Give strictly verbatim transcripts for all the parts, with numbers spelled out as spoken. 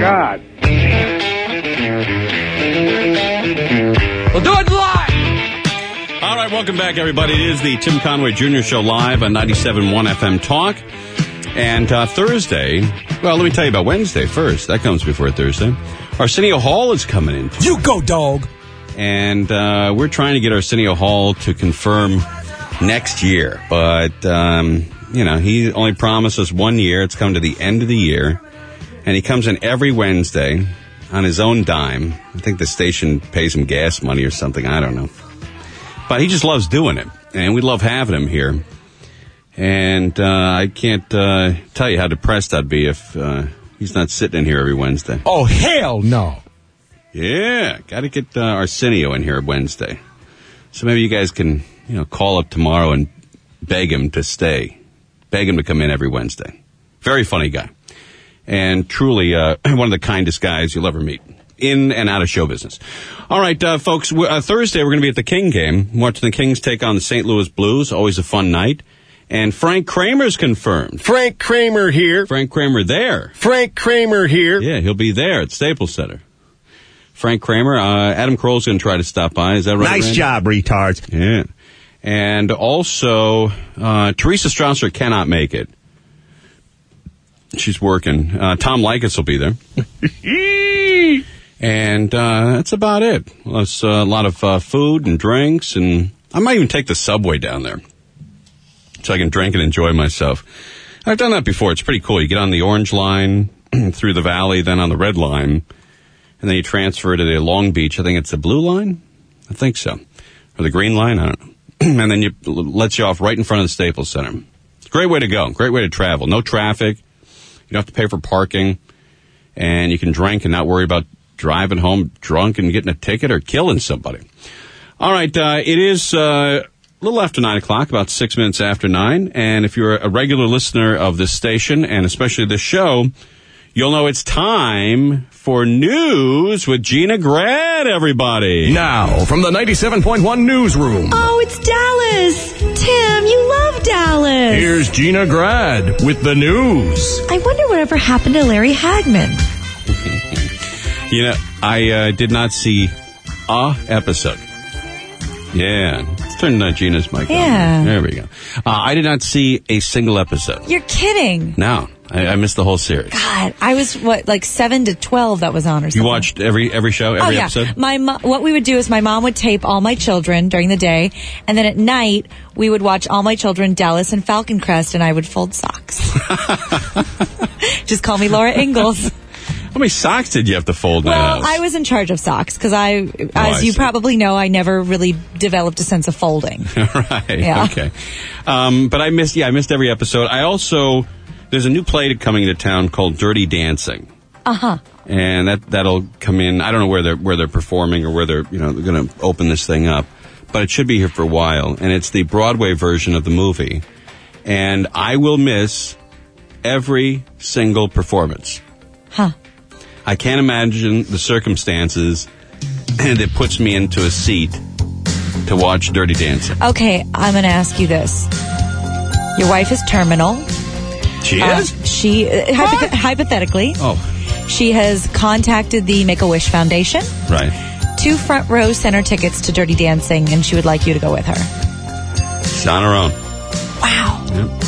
God. We'll do it live! All right, welcome back, everybody. It is the Tim Conway Junior Show live on ninety-seven point one F M Talk. And uh, Thursday, well, let me tell you about Wednesday first. That comes before Thursday. Arsenio Hall is coming in. You go, dog. And uh, we're trying to get Arsenio Hall to confirm next year. But, um, you know, he only promised us one year. It's come to the end of the year. And he comes in every Wednesday on his own dime. I think the station pays him gas money or something. I don't know. But he just loves doing it. And we love having him here. And uh, I can't uh, tell you how depressed I'd be if uh, he's not sitting in here every Wednesday. Oh, hell no. Yeah, got to get uh, Arsenio in here Wednesday. So maybe you guys can, you know, call up tomorrow and beg him to stay. Beg him to come in every Wednesday. Very funny guy. And truly uh, one of the kindest guys you'll ever meet. In and out of show business. All right, uh, folks, uh, Thursday we're going to be at the King game. Watching the Kings take on the Saint Louis Blues. Always a fun night. And Frank Kramer's confirmed. Frank Kramer here. Frank Kramer there. Frank Kramer here. Yeah, he'll be there at Staples Center. Frank Kramer. Uh, Adam Kroll's going to try to stop by. Is that right? Nice Randy? job, retards. Yeah. And also, uh, Teresa Strasser cannot make it. She's working. Uh, Tom Likas will be there. And uh, that's about it. Well, it's uh, a lot of uh, food and drinks. And I might even take the subway down there, so I can drink and enjoy myself. I've done that before. It's pretty cool. You get on the orange line through the valley, then on the red line, and then you transfer to the Long Beach. I think it's the blue line? I think so. Or the green line? I don't know. And then you lets you off right in front of the Staples Center. It's a great way to go. Great way to travel. No traffic. You don't have to pay for parking. And you can drink and not worry about driving home drunk and getting a ticket or killing somebody. All right. Uh, it is... Uh, A little after nine o'clock, about six minutes after nine. And if you're a regular listener of this station, and especially this show, you'll know it's time for news with Gina Grad, everybody. Now, from the ninety-seven point one newsroom. Oh, it's Dallas. Tim, you love Dallas. Here's Gina Grad with the news. I wonder whatever happened to Larry Hagman. You know, I uh, did not see a episode. Yeah. Let's turn uh, Gina's mic Yeah. on. There we go. Uh, I did not see a single episode. You're kidding. No. I, I missed the whole series. God, I was, what, like seven to twelve that was on or something. You watched every every show, every oh, yeah. episode? My mo- what we would do is my mom would tape All My Children during the day, and then at night we would watch All My Children, Dallas, and Falcon Crest, and I would fold socks. Just call me Laura Ingalls. How many socks did you have to fold in that Well, house? I was in charge of socks because I, Oh, as I you see. probably know, I never really developed a sense of folding. Right. Yeah. Okay. Um, but I missed, yeah, I missed every episode. I also, there's a new play coming to town called Dirty Dancing. Uh-huh. And that, that'll come in, I don't know where they're, where they're performing or where they're, you know, they're going to open this thing up. But it should be here for a while. And it's the Broadway version of the movie. And I will miss every single performance. Huh. I can't imagine the circumstances that puts me into a seat to watch Dirty Dancing. Okay, I'm going to ask you this. Your wife is terminal. She Uh, is? she, uh, hypoth- hypothetically, Oh, she has contacted the Make-A-Wish Foundation. right. Two front row center tickets to Dirty Dancing, and she would like you to go with her. She's on her own. Wow. Yep.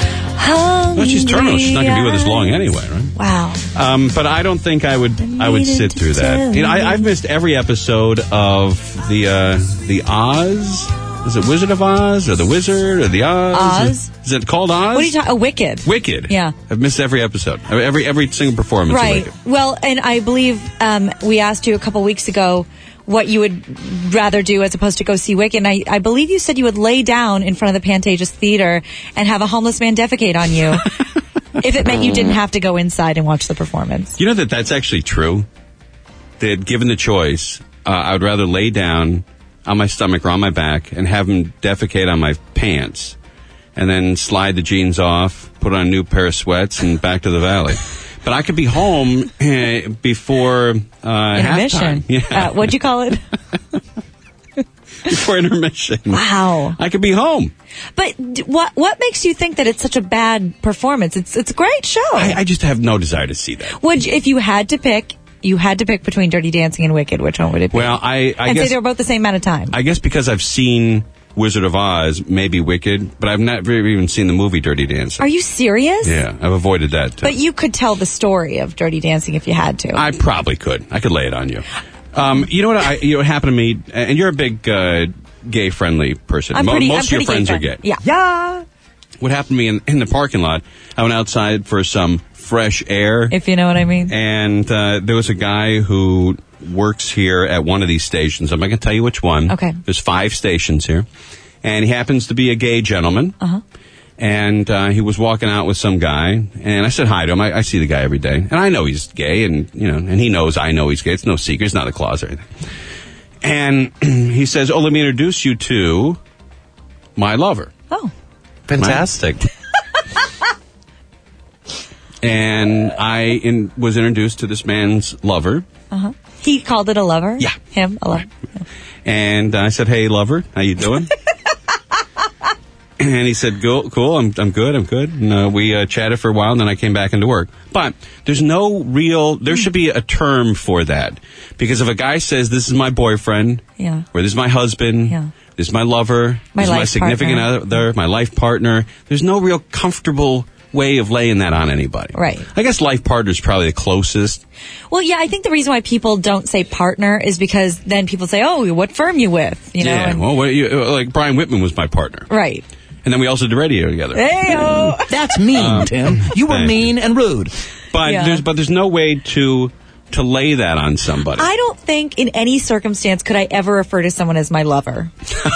Well, she's terminal. She's not going to be with us long anyway, right? Wow. Um, but I don't think I would. I would sit through that. You know, I, I've missed every episode of the uh, the Oz. Is it Wizard of Oz or the Wizard or the Oz? Oz? Is it called Oz? What are you talking? Oh, Wicked. Wicked. Yeah. I've missed every episode. Every every single performance. Right. Of Wicked. Well, and I believe um, we asked you a couple weeks ago what you would rather do as opposed to go see Wicked. And I, I believe you said you would lay down in front of the Pantages Theater and have a homeless man defecate on you if it meant you didn't have to go inside and watch the performance. You know that that's actually true? That given the choice, uh, I would rather lay down on my stomach or on my back and have him defecate on my pants and then slide the jeans off, put on a new pair of sweats, and back to the valley. But I could be home uh, before uh, Intermission. halftime. Yeah. Uh, what'd you call it? before intermission. Wow. I could be home. But d- what what makes you think that it's such a bad performance? It's it's a great show. I, I just have no desire to see that. Would you, if you had to pick, you had to pick between Dirty Dancing and Wicked, which one would it be? Well, I, I and guess say they were both the same amount of time. I guess because I've seen Wizard of Oz, maybe Wicked, but I've not really even seen the movie Dirty Dancing. Are you serious? Yeah, I've avoided that too. But you could tell the story of Dirty Dancing if you had to. I probably could. I could lay it on you. Um, you know what? I, you know what happened to me? And you're a big uh, gay-friendly person. I'm Mo- pretty, Most I'm of your pretty friends are gay. gay. Yeah. Yeah. What happened to me in, in the parking lot? I went outside for some fresh air. If you know what I mean. And uh, there was a guy who works here at one of these stations. I'm not going to tell you which one. Okay. There's five stations here. And he happens to be a gay gentleman. Uh-huh. And uh, he was walking out with some guy. And I said hi to him. I, I see the guy every day. And I know he's gay. And, you know, and he knows I know he's gay. It's no secret. It's not a closet or anything. And he says, oh, let me introduce you to my lover. Oh. Fantastic. And I in, was introduced to this man's lover. Uh-huh. He called it a lover? Yeah. Him, a lover. Yeah. And I said, hey, lover, how you doing? And he said, cool, cool, I'm I'm good, I'm good. And uh, we uh, chatted for a while, and then I came back into work. But there's no real, there should be a term for that. Because if a guy says, this is my boyfriend, Yeah. or this is my husband, Yeah. this is my lover, My this is my life significant partner. other, my life partner, there's no real comfortable way of laying that on anybody. Right. I guess life partner is probably the closest. Well, yeah, I think the reason why people don't say partner is because then people say, oh, what firm you with? You know? Yeah, and- well, what, you, like Brian Whitman was my partner. right. And then we also did radio together. Hey-o. That's mean, Tim. You were thank mean and rude. But Yeah. there's but there's no way to to lay that on somebody. I don't think in any circumstance could I ever refer to someone as my lover.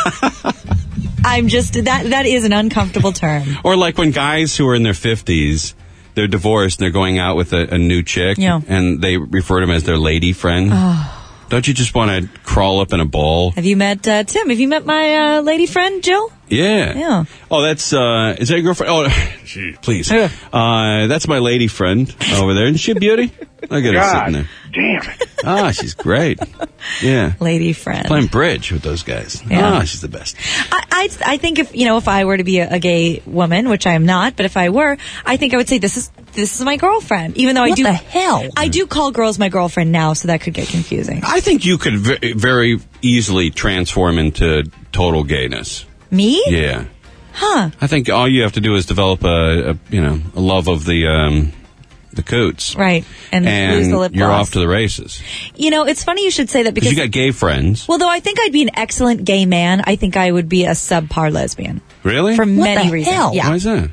I'm just, that that is an uncomfortable term. Or like when guys who are in their fifties, they're divorced and they're going out with a, a new chick, Yeah. and they refer to them as their lady friend. Don't you just want to crawl up in a ball? Have you met, uh, Tim, have you met my uh, lady friend, Jill? Yeah. Yeah. Oh, that's, uh, is that your girlfriend? Oh, gee, please. Uh, that's my lady friend over there. Isn't she a beauty? Look at her sitting there. Damn it. Ah, she's great. Yeah. Lady friend. Playing bridge with those guys. Yeah. Ah, she's the best. I, I, I think if, you know, if I were to be a, a gay woman, which I am not, but if I were, I think I would say this is, this is my girlfriend. Even though I What do. the hell? I do call girls my girlfriend now, so that could get confusing. I think you could v- very easily transform into total gayness. Me? Yeah. Huh. I think all you have to do is develop a, a you know, a love of the, um, the coots. Right. And, lose the lip you're gloss. off to the races. You know, it's funny you should say that Because because. you got gay friends. Well, though I think I'd be an excellent gay man, I think I would be a subpar lesbian. Really? For What many the reasons. hell? Yeah. Why is that?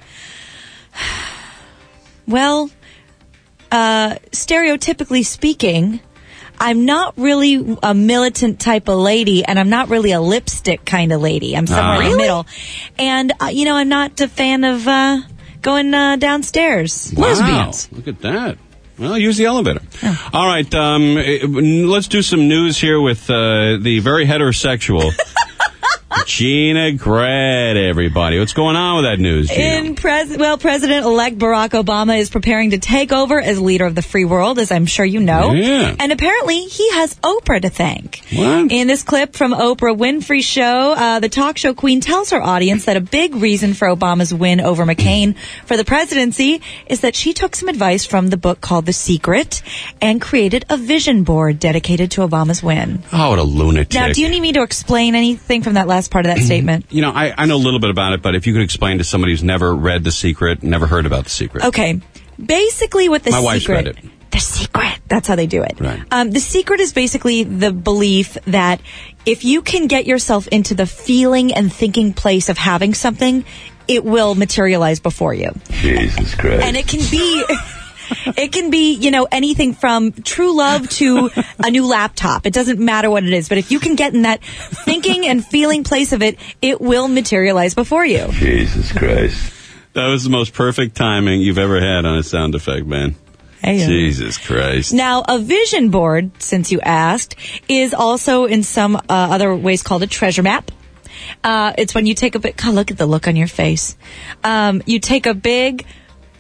Well, uh, stereotypically speaking, I'm not really a militant type of lady, and I'm not really a lipstick kind of lady. I'm somewhere Ah. in the middle. And, uh, you know, I'm not a fan of uh, going uh, downstairs. Wow. Lesbians. Look at that. Well, use the elevator. All right, um, eh, let's do some news here with uh, the very heterosexual Gina Grad, everybody. What's going on with that news, Gina? In pres- well, President-elect Barack Obama is preparing to take over as leader of the free world, as I'm sure you know. Yeah. And apparently, he has Oprah to thank. What? In this clip from Oprah Winfrey's show, uh, the talk show queen tells her audience that a big reason for Obama's win over McCain for the presidency is that she took some advice from the book called The Secret and created a vision board dedicated to Obama's win. Oh, what a lunatic. Now, do you need me to explain anything from that last part of that statement? You know, I, I know a little bit about it, but if you could explain to somebody who's never read The Secret, never heard about The Secret. Okay. Basically, what the My secret. wife's read it. The secret. That's how they do it. Right. Um, the secret is basically the belief that if you can get yourself into the feeling and thinking place of having something, it will materialize before you. Jesus Christ. And it can be. It can be, you know, anything from true love to a new laptop. It doesn't matter what it is. But if you can get in that thinking and feeling place of it, it will materialize before you. Jesus Christ. That was the most perfect timing you've ever had on a sound effect, man. Hey, uh, Jesus Christ. Now, a vision board, since you asked, is also in some uh, other ways called a treasure map. Uh, it's when you take a big, God, look at the look on your face. Um, you take a big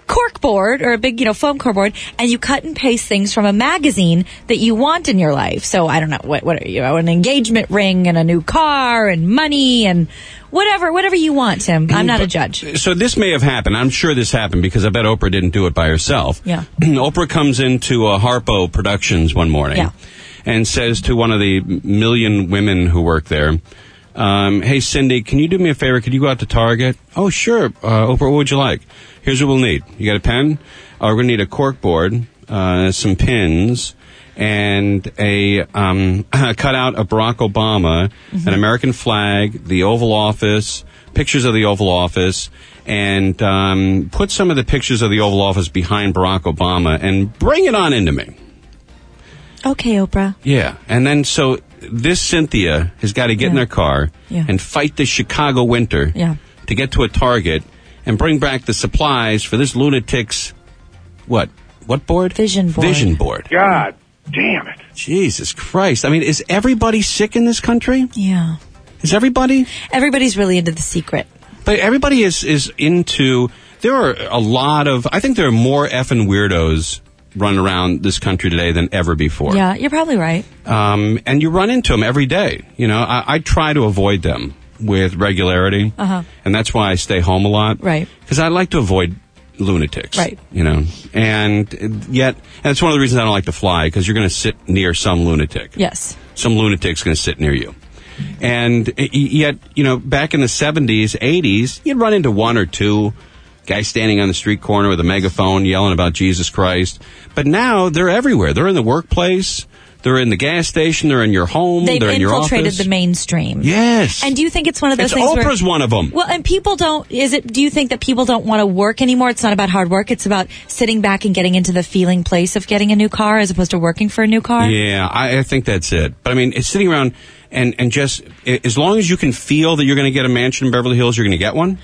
cork board or a big, you know, foam core board, and you cut and paste things from a magazine that you want in your life. So I don't know what, what you know, an engagement ring and a new car and money and whatever, whatever you want, Tim. I'm not a judge. So this may have happened. I'm sure this happened because I bet Oprah didn't do it by herself. Yeah. Oprah comes into uh, Harpo Productions one morning Yeah. and says to one of the million women who work there, um, hey, Cindy, can you do me a favor? Could you go out to Target? Oh, sure. Uh, Oprah, what would you like? Here's what we'll need. You got a pen? Uh, we're going to need a cork board, uh, some pins, and a um, cutout of Barack Obama, mm-hmm. an American flag, the Oval Office, pictures of the Oval Office, and um, put some of the pictures of the Oval Office behind Barack Obama and bring it on into me. Okay, Oprah. Yeah, and then so this Cynthia has got to get Yeah. in their car Yeah. and fight the Chicago winter Yeah. to get to a Target and bring back the supplies for this lunatic's, what? What board? Vision board. Vision board. God damn it. Jesus Christ. I mean, is everybody sick in this country? Yeah. Is everybody? Everybody's really into The Secret. But everybody is, is into, there are a lot of, I think there are more effing weirdos running around this country today than ever before. Yeah, you're probably right. Um, and you run into them every day. You know, I, I try to avoid them with regularity. Uh-huh. And that's why I stay home a lot. Right. Because I like to avoid lunatics. Right. You know, and yet, and it's one of the reasons I don't like to fly, because you're going to sit near some lunatic. Yes. Some lunatic's going to sit near you. And yet, you know, back in the seventies, eighties, you'd run into one or two guys standing on the street corner with a megaphone yelling about Jesus Christ. But now they're everywhere. They're in the workplace. They're in the gas station. They're in your home. They've they're in your office. infiltrated the mainstream. Yes. And do you think it's one of those it's things Oprah's where, one of them. Well, and people don't, is it, do you think that people don't want to work anymore? It's not about hard work. It's about sitting back and getting into the feeling place of getting a new car as opposed to working for a new car? Yeah, I, I think that's it. But I mean, it's sitting around and, and just, as long as you can feel that you're going to get a mansion in Beverly Hills, you're going to get one?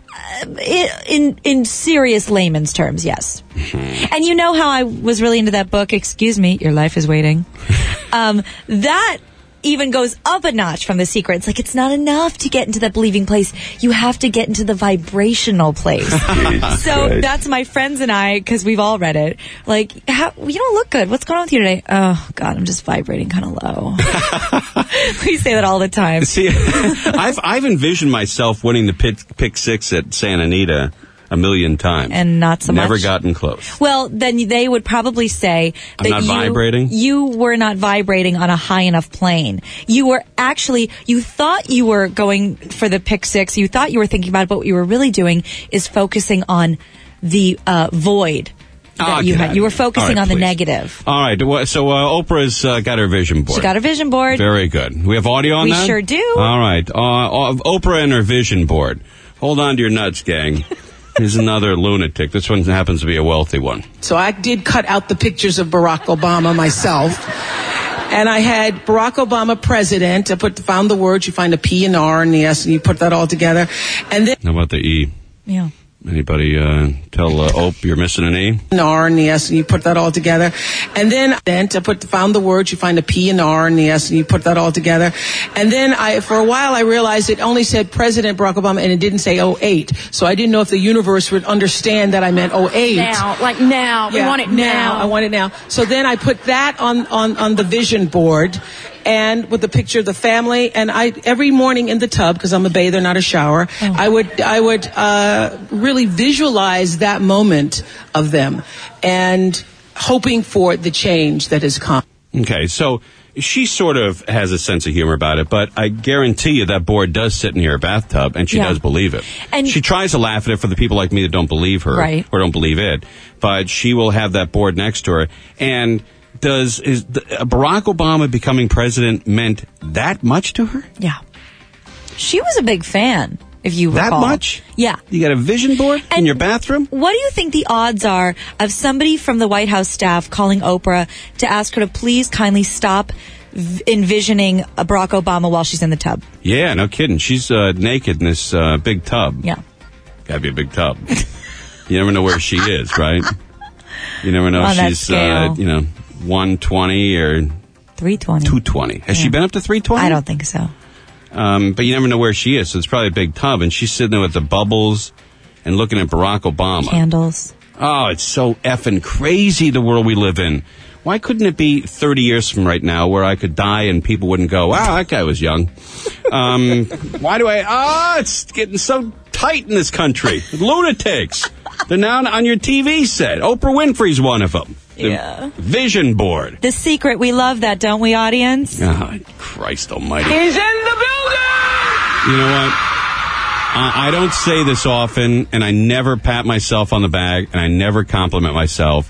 In in serious layman's terms, yes. Mm-hmm. And you know how I was really into that book, Excuse Me, Your Life is Waiting? um, that even goes up a notch from The Secret. It's like, it's not enough to get into the believing place. You have to get into the vibrational place. So Christ. that's my friends and I, because we've all read it. Like, how, you don't look good. What's going on with you today? Oh, God, I'm just vibrating kind of low. We say that all the time. See, I've I've envisioned myself winning the pick, pick six at Santa Anita a million times. And not so much. Never gotten close. Well, then they would probably say I'm that not you, vibrating? you were not vibrating on a high enough plane. You were actually, you thought you were going for the pick six. You thought you were thinking about it, but what you were really doing is focusing on the uh, void that Ah, you get out had. of You were here. focusing All right, on the please. negative. All right. well, So uh, Oprah's uh, got her vision board. She got her vision board. Very good. We have audio on We that? sure do. All right. Uh, Oprah and her vision board. Hold on to your nuts, gang. Here's another lunatic. This one happens to be a wealthy one. So I did cut out the pictures of Barack Obama myself. And I had Barack Obama president. I put found the words. You find a P and R and the S, and you put that all together. And then How about the E? Yeah. Anybody uh, tell uh, Ope you're missing an E? an R and the S, and you put that all together. And then, then I put found the words. You find a P and R and the S, and you put that all together. And then I, for a while, I realized it only said President Barack Obama, and it didn't say oh eight. So I didn't know if the universe would understand that I meant oh eight. Now, like now. We Yeah, want it now. I want it now. So then I put that on, on, on the vision board, and with the picture of the family. And I every morning in the tub, because I'm a bather, not a shower, Oh. I would I would uh, really visualize that moment of them, and hoping for the change that has come. Okay, so she sort of has a sense of humor about it, but I guarantee you that board does sit in her bathtub, and she Yeah. does believe it. And- she tries to laugh at it for the people like me that don't believe her Right. or don't believe it, but she will have that board next to her. And does is the, uh, Barack Obama becoming president meant that much to her? Yeah. She was a big fan, if you That recall. much? Yeah. You got a vision board in And your bathroom? What do you think the odds are of somebody from the White House staff calling Oprah to ask her to please kindly stop v- envisioning a Barack Obama while she's in the tub? Yeah, no kidding. She's uh, naked in this uh, big tub. Yeah. Gotta be a big tub. You never know where she is, right? You never know On if that she's, scale. uh, you know, one twenty or three twenty. two twenty. Has she Yeah. been up to three twenty? I don't think so. Um, but you never know where she is, so it's probably a big tub, and she's sitting there with the bubbles and looking at Barack Obama. Candles. Oh, it's so effing crazy, the world we live in. Why couldn't it be thirty years from right now where I could die and people wouldn't go, wow, that guy was young? Um, why do I... Ah, oh, it's getting so tight in this country. Lunatics. They're now on your T V set. Oprah Winfrey's one of them. The Yeah. Vision board. The Secret. We love that, don't we, audience? Oh, Christ almighty. He's in the building! You know what? Uh, I don't say this often, and I never pat myself on the back, and I never compliment myself.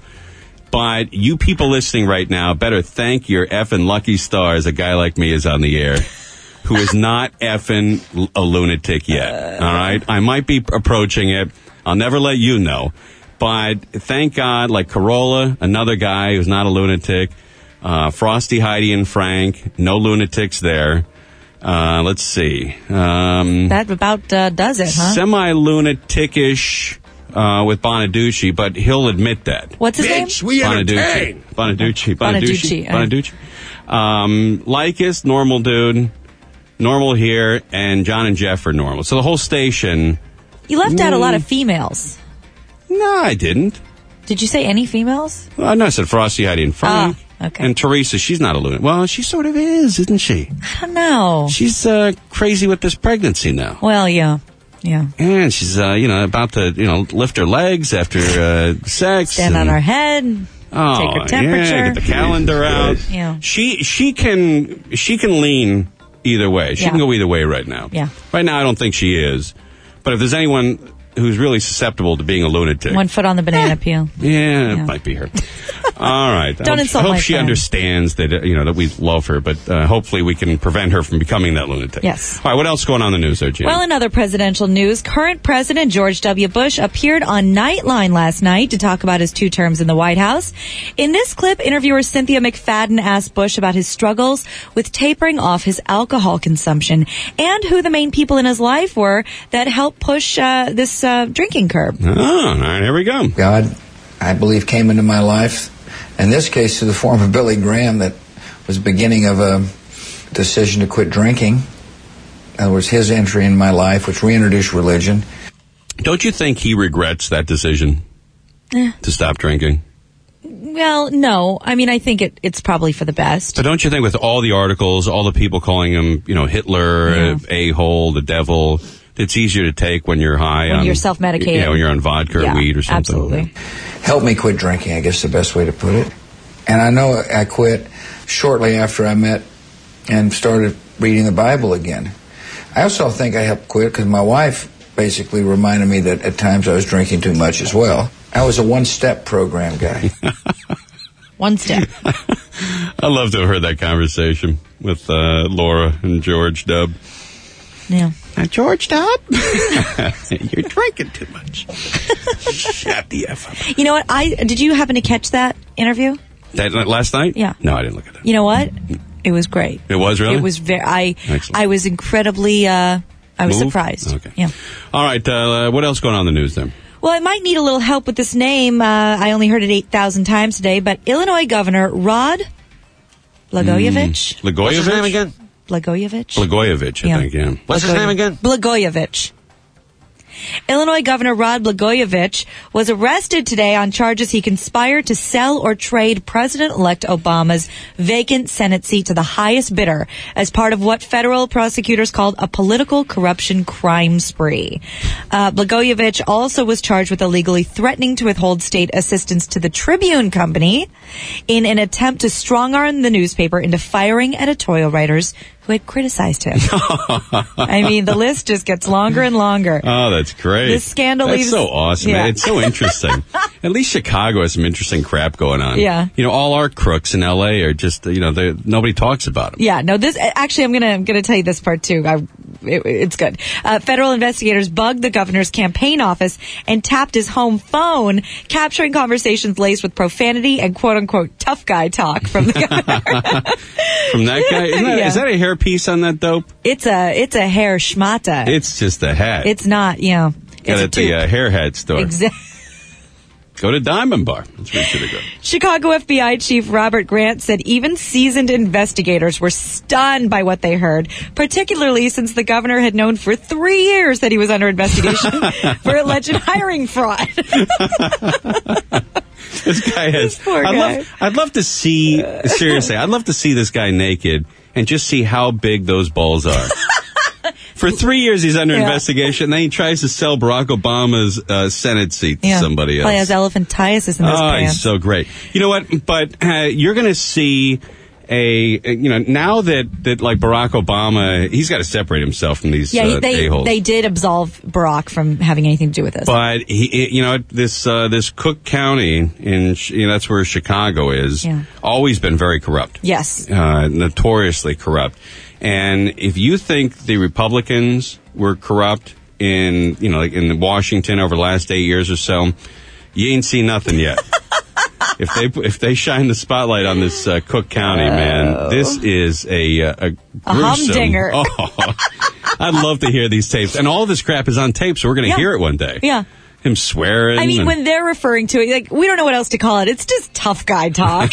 But you people listening right now better thank your effing lucky stars a guy like me is on the air, who is not effing a lunatic yet. All right? I might be approaching it. I'll never let you know. But thank God, like Corolla, another guy who's not a lunatic, uh, Frosty, Heidi, and Frank, no lunatics there. Uh, let's see. Um, That about uh, does it, huh? Semi-lunatic-ish uh, with Bonaducci, but he'll admit that. What's his name? Bitch, we Bonaducci. entertain. Bonaducci. Bonaducci, Bonaducci. uh. Bonaducci. Um, Lycus, normal dude. Normal here. And John and Jeff are normal. So the whole station... You left out a lot of females. No, I didn't. Did you say any females? Well, no, I said Frosty, Heidi, and Frank. Oh, okay. And Teresa, she's not a lunatic. Well, she sort of is, isn't she? I don't know. She's uh, crazy with this pregnancy now. Well, yeah. Yeah. And she's, uh, you know, about to, you know, lift her legs after uh, sex. Stand and, on her head. oh, take her temperature. Yeah, get the calendar out. Yeah. She she can she can lean either way. She Yeah. can go either way right now. Yeah. Right now, I don't think she is. But if there's anyone who's really susceptible to being a lunatic, One foot on the banana peel. yeah, Yeah. it might be her. All right. Don't I hope, insult I hope my she friend. understands that uh, you know that we love her, but uh, hopefully we can prevent her from becoming that lunatic. Yes. All right. What else is going on in the news there, Jim? Well, in other presidential news, current President George W. Bush appeared on Nightline last night to talk about his two terms in the White House. In this clip, interviewer Cynthia McFadden asked Bush about his struggles with tapering off his alcohol consumption and who the main people in his life were that helped push uh, this uh, drinking curve. Oh, all right. Here we go. God, I believe, came into my life, in this case through the form of Billy Graham, that was the beginning of a decision to quit drinking. In other words, his entry in my life, which reintroduced religion. Don't you think he regrets that decision Eh. to stop drinking? Well, no. I mean, I think it, it's probably for the best. But don't you think with all the articles, all the people calling him, you know, Hitler, Yeah. uh, a-hole, the devil, it's easier to take when you're high When on... you're self-medicated. Yeah, when you're on vodka Yeah, or weed or something. absolutely. Helped me quit drinking, I guess the best way to put it. And I know I quit shortly after I met and started reading the Bible again. I also think I helped quit because my wife basically reminded me that at times I was drinking too much as well. I was a one-step program guy. One step. I love to have heard that conversation with uh, Laura and George Dub. Yeah. Now, George Dub, you're drinking too much. Shut the F up. You know what? I did you happen to catch that interview? That, that last night? Yeah. No, I didn't look at that. You know what? It was great. It was really? It was very. I Excellent. I was incredibly. Uh, I was Moved? surprised. Okay. Yeah. All right. Uh, what else going on in the news then? Well, I might need a little help with this name. Uh, I only heard it eight thousand times today, but Illinois Governor Rod Blagojevich. Blagojevich? What's his name again? Blagojevich. Blagojevich, I Yeah. think, yeah. What's his name again? Blagojevich. Illinois Governor Rod Blagojevich was arrested today on charges he conspired to sell or trade President-elect Obama's vacant Senate seat to the highest bidder as part of what federal prosecutors called a political corruption crime spree. Uh, Blagojevich also was charged with illegally threatening to withhold state assistance to the Tribune Company in an attempt to strong-arm the newspaper into firing editorial writers who had criticized him. I mean, the list just gets longer and longer. Oh, that's great. This scandal That's leaves- so awesome. Yeah. It's so interesting. At least Chicago has some interesting crap going on. Yeah. You know, all our crooks in L A are just, you know, they're- nobody talks about them. Yeah, no, this, actually, I'm gonna, I'm gonna tell you this part too. I, it, it's good. Uh, federal investigators bugged the governor's campaign office and tapped his home phone, capturing conversations laced with profanity and quote unquote tough guy talk from the governor. From that guy? Isn't that, Yeah. Is that a hair piece on that dope? It's a, it's a hair schmata. It's just a hat. It's not, you know, Got it's it a at the tube. uh, hair hat store. Exactly. Go to Diamond Bar. That's where you should have gone. Chicago F B I Chief Robert Grant said even seasoned investigators were stunned by what they heard, particularly since the governor had known for three years that he was under investigation for alleged hiring fraud. This guy has. This poor I'd guy. love, I'd love to see, seriously, I'd love to see this guy naked and just see how big those balls are. For three years, he's under Yeah. investigation. Then he tries to sell Barack Obama's uh, Senate seat to Yeah. somebody else. Well, he has elephantiasis in those Oh, pants. he's so great. You know what? But uh, you're going to see a, a, you know, now that, that like Barack Obama, he's got to separate himself from these yeah, uh, they a-holes. they did absolve Barack from having anything to do with this. But he, you know, this uh, this Cook County in, you know, that's where Chicago is. Yeah. Always been very corrupt. Yes. Uh, notoriously corrupt. And if you think the Republicans were corrupt in, you know, like in Washington over the last eight years or so, you ain't seen nothing yet. If they if they shine the spotlight on this uh, Cook County, man, this is a a, a A gruesome. humdinger. Oh, I'd love to hear these tapes, and all this crap is on tape, so we're going to Yeah. hear it one day. Yeah. Him swearing. I mean, and- when they're referring to it, like, we don't know what else to call it. It's just tough guy talk.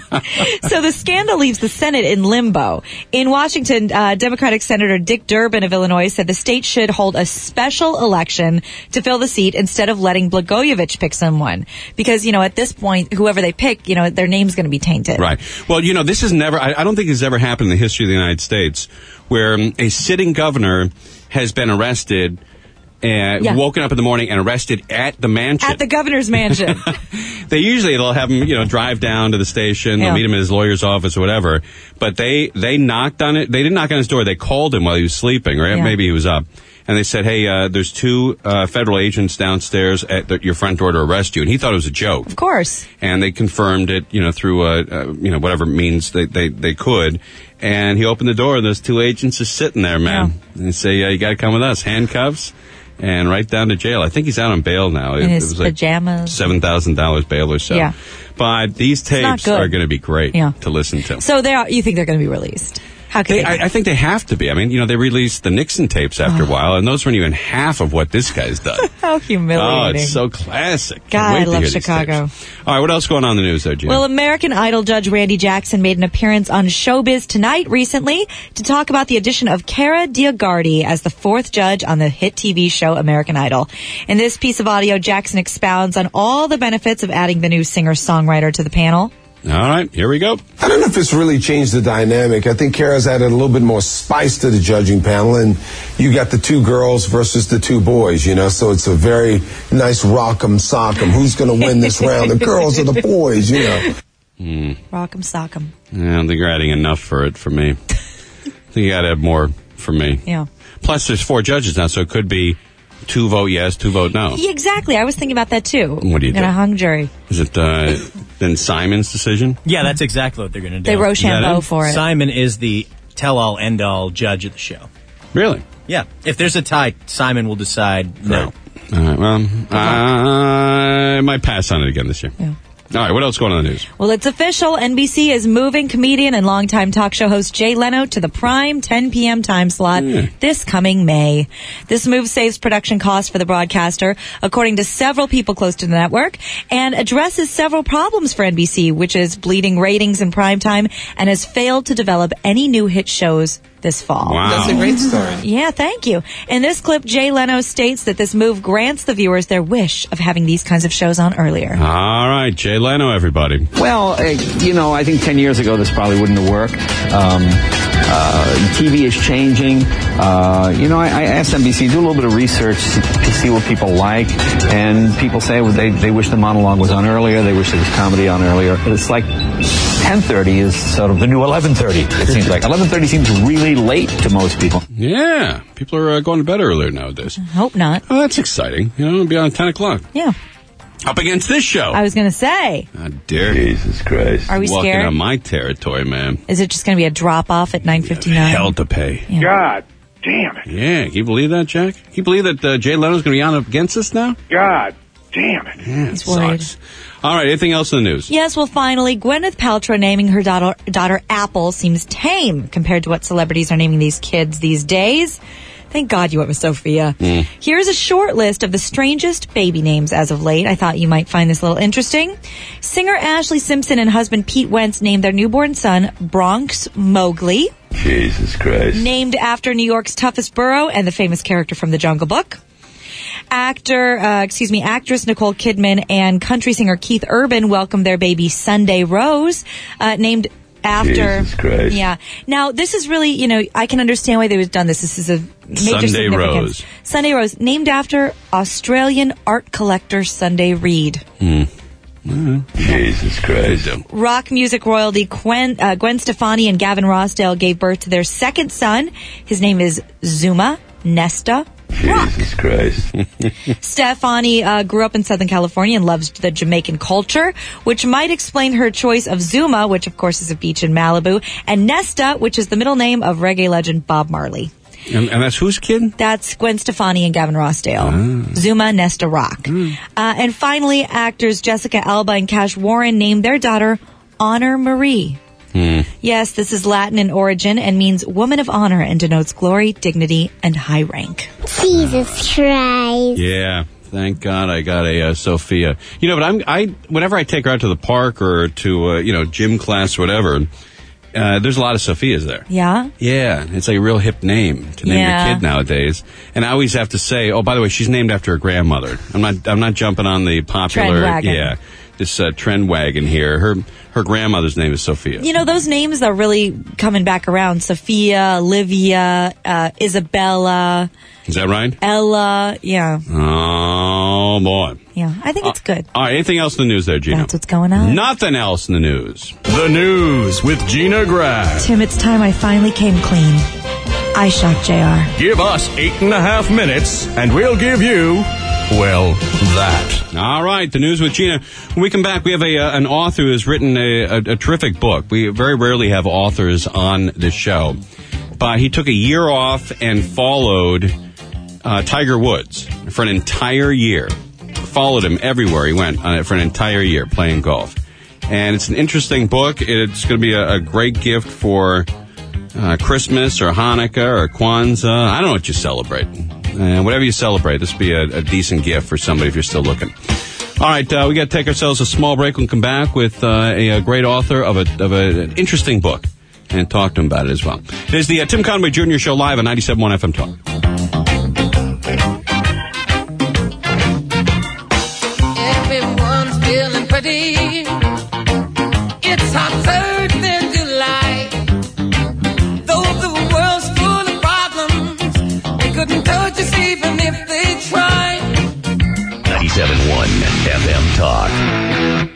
So the scandal leaves the Senate in limbo. In Washington, uh, Democratic Senator Dick Durbin of Illinois said the state should hold a special election to fill the seat instead of letting Blagojevich pick someone. Because, you know, at this point, whoever they pick, you know, their name's going to be tainted. Right. Well, you know, this has never, I, I don't think this has ever happened in the history of the United States where um, a sitting governor has been arrested and Yeah. woken up in the morning and arrested at the mansion. At the governor's mansion. They usually they'll have him, you know, drive down to the station. They'll Yeah. meet him at his lawyer's office or whatever. But they they knocked on it. They didn't knock on his door. They called him while he was sleeping, right? Yeah. Maybe he was up. And they said, "Hey, uh, there's two uh, federal agents downstairs at the, your front door to arrest you." And he thought it was a joke. Of course. And they confirmed it, you know, through uh, uh, you know whatever means they, they they could. And he opened the door, and those two agents are sitting there, man. And they say, "Yeah, you got to come with us, handcuffs." And right down to jail. I think he's out on bail now. In it, his it was like pajamas. seven thousand dollars bail or so. Yeah. But these not tapes good. are going to be great Yeah. to listen to. So they are, you think they're going to be released? How can They, they? I, I think they have to be. I mean, you know, they released the Nixon tapes after a while, and those weren't even half of what this guy's done. How Oh, humiliating. it's so classic. Can't God, wait I to love hear these Chicago. tapes. All right, what else going on in the news there, Jim? Well, American Idol judge Randy Jackson made an appearance on Showbiz Tonight recently to talk about the addition of Cara Diagardi as the fourth judge on the hit T V show American Idol. In this piece of audio, Jackson expounds on all the benefits of adding the new singer-songwriter to the panel. All right, here we go. I don't know if it's really changed the dynamic. I think Kara's added a little bit more spice to the judging panel, and you got the two girls versus the two boys, you know, so it's a very nice rock'em sock'em. Who's going to win this round, the girls or the boys, you know? Mm. Rock'em sock'em. Yeah, I don't think you're adding enough for it for me. I think you got to add more for me. Yeah. Plus, there's four judges now, so it could be two vote yes, two vote no. Yeah, exactly. I was thinking about that too. What do you In do? a hung jury. Is it uh, then Simon's decision? Yeah, that's exactly what they're going to do. They Rochambeau it? for it. Simon is the tell-all, end-all judge of the show. Really? Yeah. If there's a tie, Simon will decide no. All right, well, I might pass on it again this year. Yeah. All right, what else going on in the news? Well, it's official. N B C is moving comedian and longtime talk show host Jay Leno to the prime ten p.m. time slot this coming May. This move saves production costs for the broadcaster, according to several people close to the network, and addresses several problems for N B C, which is bleeding ratings in prime time and has failed to develop any new hit shows this fall. Wow. That's a great story. Yeah, thank you. In this clip, Jay Leno states that this move grants the viewers their wish of having these kinds of shows on earlier. All right, Jay Leno, everybody. Well, uh, you know, I think ten years ago this probably wouldn't have worked. Um, uh, T V is changing. Uh, you know, I, I asked N B C, do a little bit of research to see what people like. And people say well, they, they wish the monologue was on earlier. They wish there was comedy on earlier. It's like ten thirty is sort of the new eleven thirty, it seems like. eleven thirty seems really late to most people. Yeah, people are uh, going to bed earlier nowadays. Hope not. Oh, that's exciting. You know, it'll be on ten o'clock. Yeah. Up against this show. I was going to say. How dare you. Jesus Christ. Are we Walking scared? on my territory, man. Is it just going to be a drop off at nine fifty-nine? Hell to pay. Yeah. God damn it. Yeah, can you believe that, Jack? Can you believe that uh, Jay Leno's going to be on against us now? God damn it. Yeah, it He's worried. sucks. All right, anything else in the news? Yes, well, finally, Gwyneth Paltrow naming her daughter, daughter Apple seems tame compared to what celebrities are naming these kids these days. Thank God you went with Sophia. Mm. Here's a short list of the strangest baby names as of late. I thought you might find this a little interesting. Singer Ashley Simpson and husband Pete Wentz named their newborn son Bronx Mowgli. Jesus Christ. Named after New York's toughest borough and the famous character from The Jungle Book. Actor, uh, excuse me, actress Nicole Kidman and country singer Keith Urban welcomed their baby Sunday Rose, uh, named after. Jesus Christ. Yeah. Now, this is really, you know, I can understand why they've done this. This is a major Sunday significance. Rose. Sunday Rose, named after Australian art collector Sunday Reed. Hmm. Jesus Christ. Rock music royalty Gwen, uh, Gwen Stefani and Gavin Rossdale gave birth to their second son. His name is Zuma Nesta Rock. Jesus Christ. Stefani uh, grew up in Southern California and loves the Jamaican culture, which might explain her choice of Zuma, which of course is a beach in Malibu, and Nesta, which is the middle name of reggae legend Bob Marley. And, and that's whose kid? That's Gwen Stefani and Gavin Rossdale. Ah. Zuma Nesta Rock. Mm. Uh, and finally, actors Jessica Alba and Cash Warren named their daughter Honor Marie. Hmm. Yes, this is Latin in origin and means woman of honor and denotes glory, dignity, and high rank. Jesus Christ. Yeah. Thank God I got a uh, Sophia. You know, but I'm I whenever I take her out to the park or to uh, you know gym class or whatever, uh, there's a lot of Sophias there. Yeah? Yeah, it's like a real hip name to name Yeah. your kid nowadays. And I always have to say, oh, by the way, she's named after her grandmother. I'm not I'm not jumping on the popular Trend wagon. yeah this uh, trend wagon here. Her her grandmother's name is Sophia. You know, those names are really coming back around. Sophia, Olivia, uh, Isabella, Is that right? Ella. Yeah. Oh boy. Yeah. I think it's good. All right. Anything else in the news there, Gina? That's what's going on. Nothing else in the news. The news with Gina Grad. Tim, it's time I finally came clean. I shot J R. Give us eight and a half minutes, and we'll give you, well, that. All right, the news with Gina. When we come back, we have a uh, an author who has written a, a, a terrific book. We very rarely have authors on the show, but he took a year off and followed uh, Tiger Woods for an entire year. Followed him everywhere he went uh, for an entire year playing golf. And it's an interesting book. It's going to be a, a great gift for uh, Christmas or Hanukkah or Kwanzaa. I don't know what you celebrate. Uh, whatever you celebrate, this would be a, a decent gift for somebody if you're still looking. All right, uh, we got to take ourselves a small break. We'll come back with uh, a, a great author of, a, of a, an interesting book and talk to him about it as well. It is the uh, Tim Conway Junior Show live on ninety-seven point one F M Talk. Everyone's feeling pretty. It's hotter than July. Though the world's full of problems, they couldn't touch us even if they tried. ninety-seven point one F M Talk.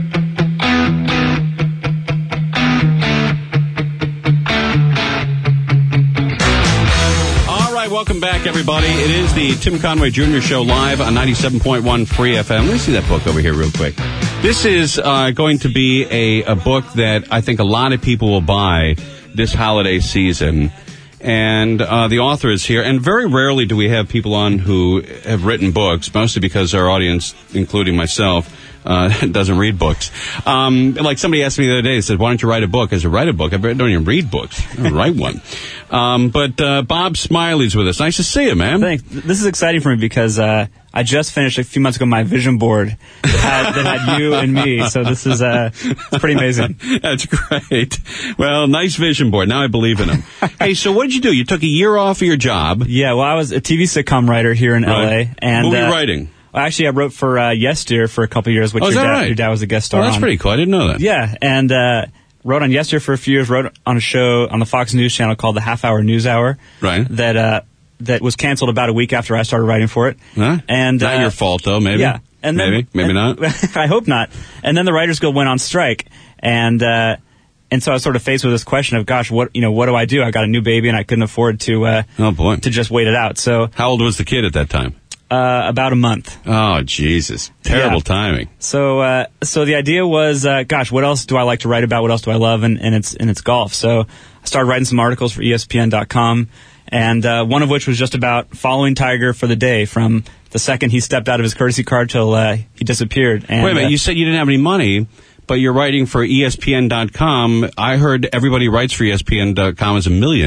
Welcome back, everybody. It is the Tim Conway Junior Show live on ninety-seven point one Free F M. Let me see that book over here real quick. This is uh, going to be a, a book that I think a lot of people will buy this holiday season. And uh, the author is here. And very rarely do we have people on who have written books, mostly because our audience, including myself, uh, doesn't read books. Um, like somebody asked me the other day, they said, why don't you write a book? I said, write a book? I don't even read books. I don't write one. Um, but uh, Bob Smiley's with us. Nice to see you, man. Thanks. This is exciting for me because uh, I just finished a few months ago my vision board that had, that had you and me. So this is uh, it's pretty amazing. That's great. Well, nice vision board. Now I believe in him. Hey, so what did you do? You took a year off of your job. Yeah, well, I was a T V sitcom writer here in Right. L A. And, what were you uh, writing? Well, actually, I wrote for uh, Yes Dear for a couple of years, which Oh, is your, that dad, right? your dad was a guest star Oh, that's on. pretty cool. I didn't know that. Yeah, and uh, wrote on Yes Dear for a few years, wrote on a show on the Fox News channel called the Half Hour News Hour. Right. That uh, that was canceled about a week after I started writing for it. Huh? And Not uh, your fault, though, maybe? Yeah. And then, maybe, maybe and, not. I hope not. And then the Writers Guild went on strike, and uh, and so I was sort of faced with this question of, gosh, what you know, what do I do? I got a new baby, and I couldn't afford to. Uh, oh boy. To just wait it out. So how old was the kid at that time? Uh, about a month. Oh, Jesus! Terrible Yeah. timing. So, uh, so the idea was, uh, gosh, what else do I like to write about? What else do I love? And, and it's and it's golf. So I started writing some articles for E S P N dot com, and uh, one of which was just about following Tiger for the day from the second he stepped out of his courtesy car till uh, he disappeared. And, Wait a minute. uh, You said you didn't have any money, but you're writing for E S P N dot com. I heard everybody writes for E S P N dot com as a millionaire.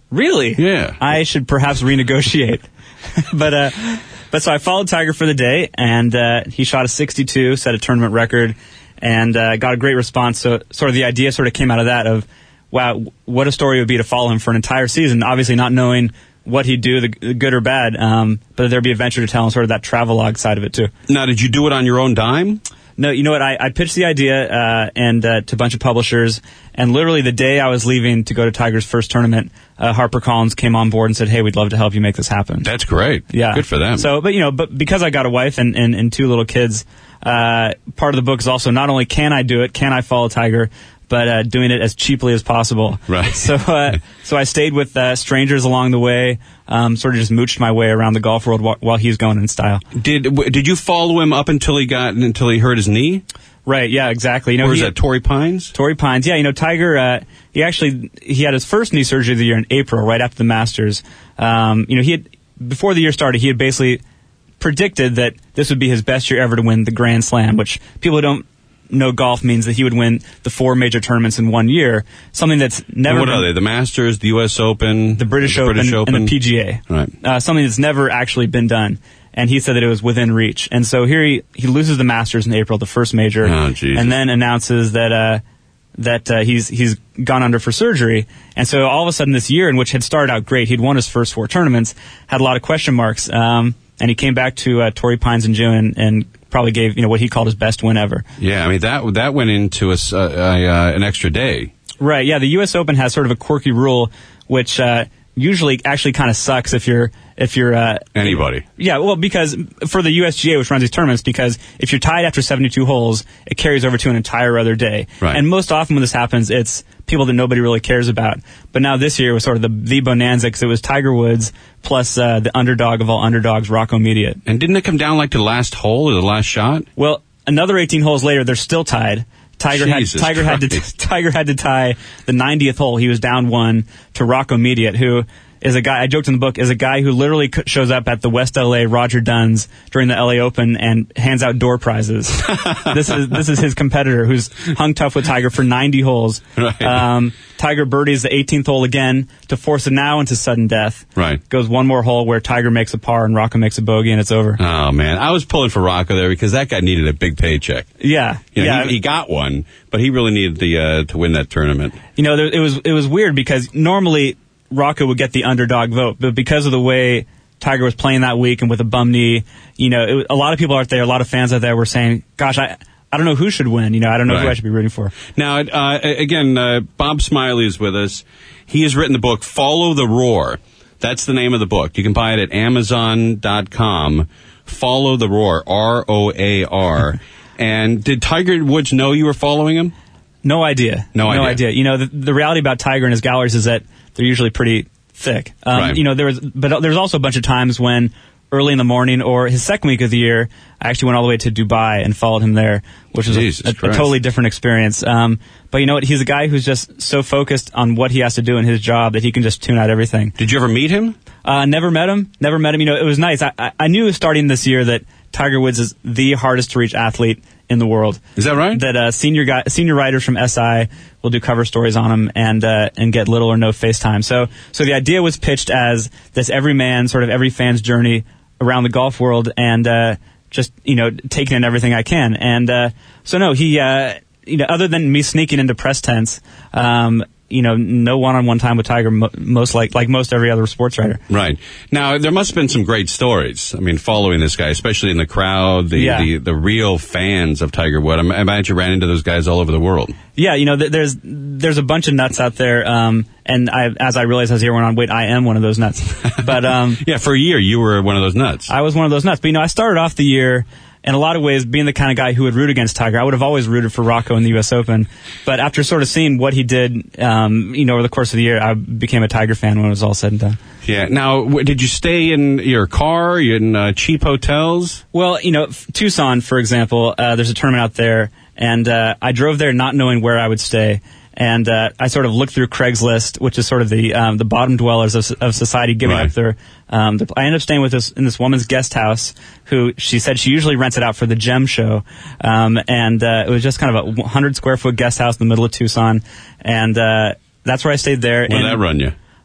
Really? Yeah. I should perhaps renegotiate. but uh, but so I followed Tiger for the day, and uh, he shot a sixty-two, set a tournament record, and uh, got a great response. So sort of the idea sort of came out of that of, wow, what a story it would be to follow him for an entire season, obviously not knowing what he'd do, the the good or bad, um, but there'd be a venture to tell and sort of that travelogue side of it too. Now, did you do it on your own dime? No, you know what? I, I pitched the idea uh, and uh, to a bunch of publishers, and literally the day I was leaving to go to Tiger's first tournament, uh, HarperCollins came on board and said, "Hey, we'd love to help you make this happen." That's great. Yeah, good for them. So, but you know, but because I got a wife and, and, and two little kids, uh, part of the book is also not only can I do it, can I follow Tiger, but uh, doing it as cheaply as possible. Right. So, uh, so I stayed with uh, strangers along the way, um, sort of just mooched my way around the golf world wh- while he was going in style. Did w- did you follow him up until he got until he hurt his knee? Right. Yeah. Exactly. You know, or is he, that Torrey Pines? Torrey Pines. Yeah. You know, Tiger. Uh, he actually he had his first knee surgery of the year in April, right after the Masters. Um, you know, he had before the year started, he had basically predicted that this would be his best year ever to win the Grand Slam, which people who don't know golf means that he would win the four major tournaments in one year, something that's never And what been, are they? The Masters, the U S Open, the British, the Open, British Open, and the P G A. Right. Uh, something that's never actually been done. And he said that it was within reach. And so here he, he loses the Masters in April, the first major, Oh, Jesus. and then announces that uh, that uh, he's he's gone under for surgery. And so all of a sudden this year, in which had started out great, he'd won his first four tournaments, had a lot of question marks. Um, and he came back to uh, Torrey Pines in June and, and probably gave you know what he called his best win ever. Yeah, I mean that that went into a, a, a, uh, an extra day. Right. Yeah, the U S Open has sort of a quirky rule, which uh, usually actually kind of sucks if you're if you're uh, anybody. Yeah, well, because for the U S G A, which runs these tournaments, because if you're tied after seventy-two holes, it carries over to an entire other day. Right. And most often when this happens, it's people that nobody really cares about. But now this year was sort of the the bonanza because it was Tiger Woods plus uh, the underdog of all underdogs, Rocco Mediate. And didn't it come down like to the last hole or the last shot? Well, another eighteen holes later, they're still tied. Tiger Jesus had Tiger Christ. had to Tiger had to tie the ninetieth hole. He was down one to Rocco Mediate, who is a guy I joked in the book is a guy who literally c- shows up at the West L A Roger Dunn's during the L A Open and hands out door prizes. this is this is his competitor who's hung tough with Tiger for ninety holes. Right. Um, Tiger birdies the eighteenth hole again to force it now into sudden death. Right. Goes one more hole where Tiger makes a par and Rocco makes a bogey and it's over. Oh man, I was pulling for Rocco there because that guy needed a big paycheck. Yeah, You know, yeah. he, he got one, but he really needed the uh, to win that tournament. You know, there, it was it was weird because normally Rocco would get the underdog vote, but because of the way Tiger was playing that week and with a bum knee, you know, it, a lot of people out there, a lot of fans out there were saying, "Gosh, I I don't know who should win. You know, I don't know who Right. I should be rooting for." Now, uh, again, uh, Bob Smiley is with us. He has written the book "Follow the Roar." That's the name of the book. You can buy it at amazon dot com. Follow the Roar, R O A R. And did Tiger Woods know you were following him? No idea. No idea. No idea. You know, the, the reality about Tiger and his galleries is that they're usually pretty thick. Um, Right. You know, there was, but there's also a bunch of times when early in the morning or his second week of the year, I actually went all the way to Dubai and followed him there, which was a, Jesus a, a Christ. totally different experience. Um, but you know what? He's a guy who's just so focused on what he has to do in his job that he can just tune out everything. Did you ever meet him? Uh, never met him. Never met him. You know, it was nice. I, I, I knew starting this year that Tiger Woods is the hardest to reach athlete in the world. Is that right? That uh, senior guy, senior writers from S I will do cover stories on him and uh, and get little or no FaceTime. So so the idea was pitched as this every man, sort of every fan's journey around the golf world, and uh, just you know taking in everything I can. And uh, so no, he uh, you know other than me sneaking into press tents. Um, You know, no one-on-one time with Tiger, mo- most like like most every other sports writer. Right. Now, there must have been some great stories. I mean, following this guy, especially in the crowd, the Yeah. the, the real fans of Tiger Woods. I imagine you ran into those guys all over the world. Yeah, you know, th- there's there's a bunch of nuts out there, um, and I, as I realized as the year went on, wait, I am one of those nuts. But um, Yeah, for a year, you were one of those nuts. I was one of those nuts. But you know, I started off the year in a lot of ways being the kind of guy who would root against Tiger. I would have always rooted for Rocco in the U S Open, but after sort of seeing what he did, um, you know, over the course of the year, I became a Tiger fan when it was all said and done. Yeah. Now, w- did you stay in your car, in uh, cheap hotels? Well, you know, f- Tucson, for example, uh, there's a tournament out there, and uh, I drove there not knowing where I would stay. And uh, I sort of looked through Craigslist, which is sort of the um, the bottom dwellers of, of society giving Right. up their, um, their. I ended up staying with this in this woman's guest house, who she said she usually rents it out for the Gem Show, um, and uh, it was just kind of a one hundred square foot guest house in the middle of Tucson, and uh, that's where I stayed there. What did and, that run you?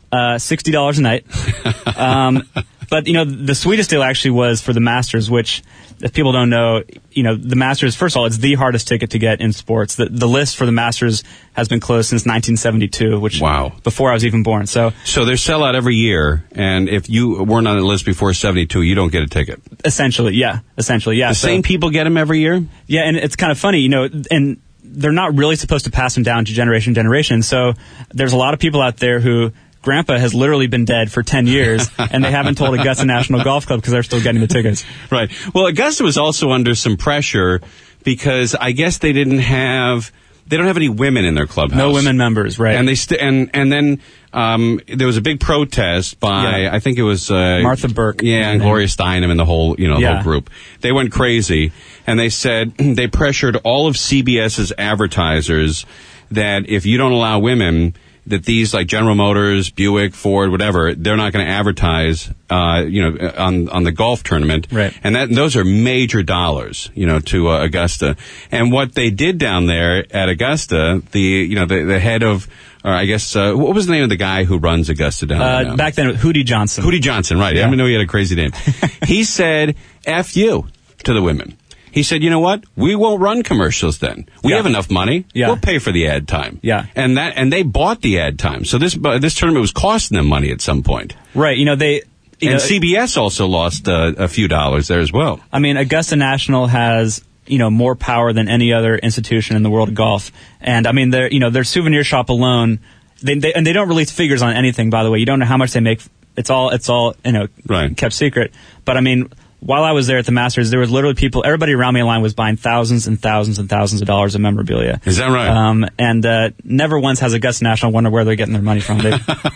uh, sixty dollars a night. Um, but, you know, the sweetest deal actually was for the Masters, which, if people don't know, you know, the Masters, first of all, it's the hardest ticket to get in sports. The, the list for the Masters has been closed since nineteen seventy-two, which, wow, before I was even born. So, so they sell out every year, and if you weren't on the list before seventy-two, you don't get a ticket. Essentially, yeah. Essentially, yeah. The so, same people get them every year? Yeah, and it's kind of funny, you know, and they're not really supposed to pass them down to generation to generation. So there's a lot of people out there who Grandpa has literally been dead for ten years, and they haven't told Augusta National Golf Club because they're still getting the tickets. Right. Well, Augusta was also under some pressure because I guess they didn't have, they don't have any women in their clubhouse. No women members, right. And they st- and and then um, there was a big protest by, Yeah. I think it was uh, Martha Burke. Yeah, and Gloria Steinem and the whole, you know, the Yeah. whole group. They went crazy, and they said they pressured all of CBS's advertisers that if you don't allow women, that these, like General Motors, Buick, Ford, whatever, they're not going to advertise, uh, you know, on on the golf tournament. Right. And that those are major dollars, you know, to uh, Augusta. And what they did down there at Augusta, the you know the the head of, or I guess, uh, what was the name of the guy who runs Augusta down there Uh, now? back then, Hootie Johnson. Hootie Johnson, right? Yeah. I didn't know he had a crazy name. He said, "F you" to the women. He said, you know what? We won't run commercials then. We Yeah. have enough money. Yeah. We'll pay for the ad time. Yeah. And that and they bought the ad time. So this uh, this tournament was costing them money at some point. Right. You know, they... You and know, C B S also lost uh, a few dollars there as well. I mean, Augusta National has, you know, more power than any other institution in the world of golf. And, I mean, their, you know, their souvenir shop alone, they, they, and they don't release figures on anything, by the way. You don't know how much they make. It's all, it's all, you know, right. kept secret. But, I mean... While I was there at the Masters, there was literally people, everybody around me in line was buying thousands and thousands and thousands of dollars of memorabilia. Is that right? Um, and uh, never once has Augusta National wondered where they're getting their money from. They,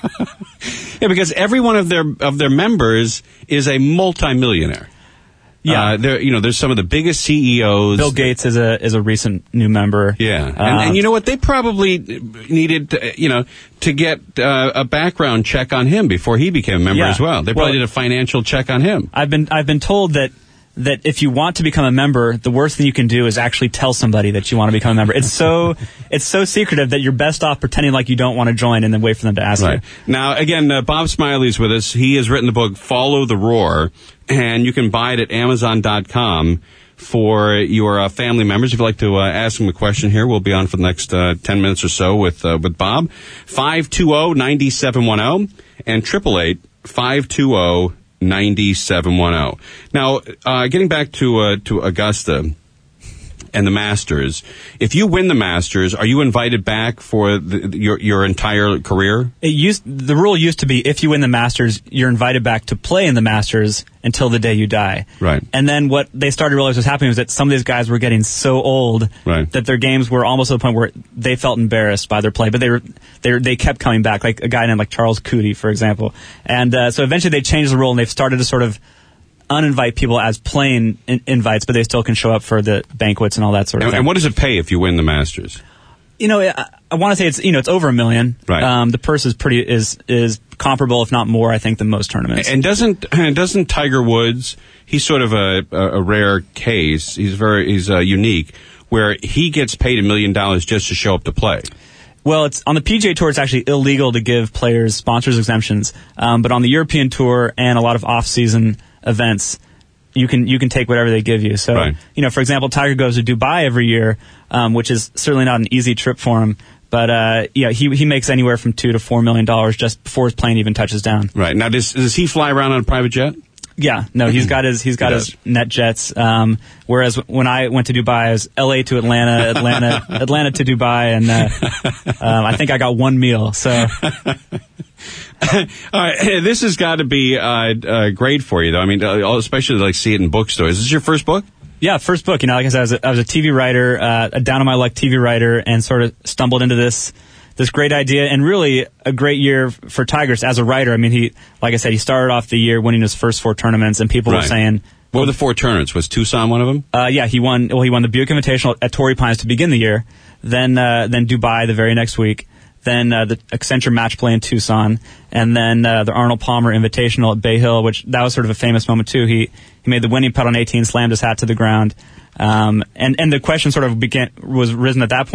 yeah, because every one of their of their members is a multimillionaire. Yeah, uh, there you know there's some of the biggest C E Os. Bill Gates is a is a recent new member. Yeah, and, Um, and you know what? They probably needed to, you know to get uh, a background check on him before he became a member Yeah. as well. They probably Well, did a financial check on him. I've been I've been told that that if you want to become a member, the worst thing you can do is actually tell somebody that you want to become a member. It's so it's so secretive that you're best off pretending like you don't want to join and then wait for them to ask Right. you. Now, again, uh, Bob Smiley's with us. He has written the book Follow the Roar, and you can buy it at amazon dot com for your uh, family members. If you'd like to uh, ask him a question here, we'll be on for the next uh, ten minutes or so with uh, with Bob. five two zero, nine seven one zero and eight eight eight, five two zero, nine seven one zero. Now, uh, getting back to uh, to Augusta and the Masters, if you win the Masters, are you invited back for the, your your entire career? It used the rule used to be if you win the Masters, you're invited back to play in the Masters until the day you die. Right. And then what they started to realize was happening was that some of these guys were getting so old Right. that their games were almost to the point where they felt embarrassed by their play, but they were they were, they kept coming back, like a guy named like Charles Coody, for example. And uh, so eventually they changed the rule and they've started to sort of uninvite people as playing in- invites, but they still can show up for the banquets and all that sort of And, thing. and what does it pay if you win the Masters? You know, I, I want to say it's you know it's over a million. Right. Um, the purse is pretty is is comparable, if not more, I think, than most tournaments. And doesn't doesn't Tiger Woods? He's sort of a, a, a rare case. He's very he's uh, unique, where he gets paid a million dollars just to show up to play. Well, it's on the P G A Tour. It's actually illegal to give players sponsors exemptions, um, but on the European Tour and a lot of off-season events, you can you can take whatever they give you. So, Right. you know, for example, Tiger goes to Dubai every year, um, which is certainly not an easy trip for him. But uh, yeah, he he makes anywhere from two to four million dollars just before his plane even touches down. Right. Now, does does he fly around on a private jet? Yeah, no, he's got his he's got He his net jets. Um, whereas when I went to Dubai, it was L A to Atlanta, Atlanta, Atlanta to Dubai, and uh, um, I think I got one meal. So. All right, this has got to be uh, uh, great for you, though. I mean, uh, especially like see it in bookstores. Is this your first book? Yeah, first book. You know, like I said, I was a, I was a T V writer, uh, a down on my luck T V writer, and sort of stumbled into this this great idea, and really a great year for Tigers as a writer. I mean, he, like I said, he started off the year winning his first four tournaments, and people Right. were saying, What were the four tournaments? Was Tucson one of them? Uh, yeah, he won. Well, he won the Buick Invitational at Torrey Pines to begin the year. Then, uh, then Dubai the very next week. Then uh, the Accenture Match Play in Tucson, and then uh, the Arnold Palmer Invitational at Bay Hill, which that was sort of a famous moment too. He he made the winning putt on eighteen, slammed his hat to the ground, um, and and the question sort of began was risen at that point: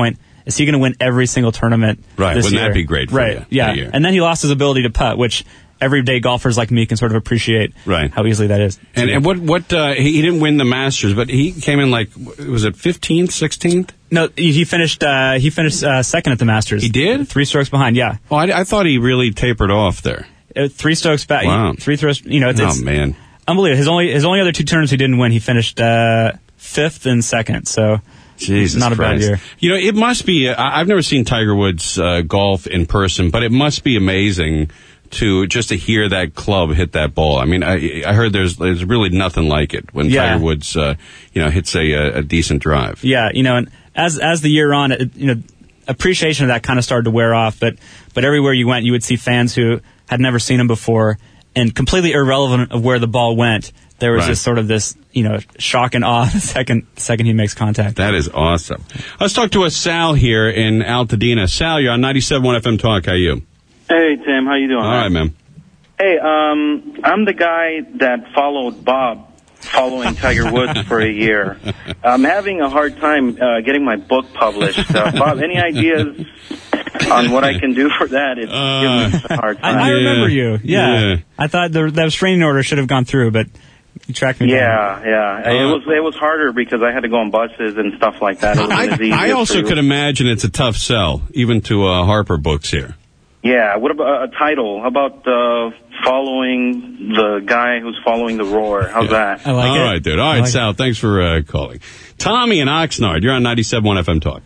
is he going to win every single tournament Right. this Wouldn't year? that be great for right. you, Yeah. that year? And then he lost his ability to putt, which everyday golfers like me can sort of appreciate Right. how easily that is. And, and what, what, uh, he, he didn't win the Masters, but he came in like, was it fifteenth, sixteenth? No, he finished, uh, he finished, uh, second at the Masters. He did? Three strokes behind, yeah. Oh, I, I thought he really tapered off there. Uh, three strokes back. Wow. Three throws, you know, it's, Oh, it's man. unbelievable. His only, his only other two tournaments he didn't win, he finished, uh, fifth and second, so. Jesus not a Christ. bad year. You know, it must be, uh, I've never seen Tiger Woods uh, golf in person, but it must be amazing to just to hear that club hit that ball. I mean, I, I heard there's there's really nothing like it when Yeah. Tiger Woods, uh, you know, hits a, a, a decent drive. Yeah, you know, and as as the year on, it, you know, appreciation of that kind of started to wear off. But but everywhere you went, you would see fans who had never seen him before, and completely irrelevant of where the ball went. There was Right. just sort of this, you know, shock and awe the second the second he makes contact. That is awesome. Let's talk to a Sal here in Altadena. Sal, you're on ninety-seven point one F M Talk. How are you? Hey, Tim, how you doing? All right, man. Hey, um, I'm the guy that followed Bob following Tiger Woods for a year. I'm having a hard time uh, getting my book published. Uh, Bob, any ideas on what I can do for that? It's Uh, giving me a hard time. I, I remember you. Yeah. Yeah. I thought the, that restraining order should have gone through, but you tracked me down. Yeah, yeah. it was it was harder because I had to go on buses and stuff like that. It wasn't as easy I, I as also for- could imagine it's a tough sell, even to uh, Harper Books here. Yeah, what about a title? How about uh, following the guy who's following the roar? How's that? All right, dude. All right, like Sal, thanks for uh, calling. Tommy in Oxnard, you're on ninety-seven point one F M Talk.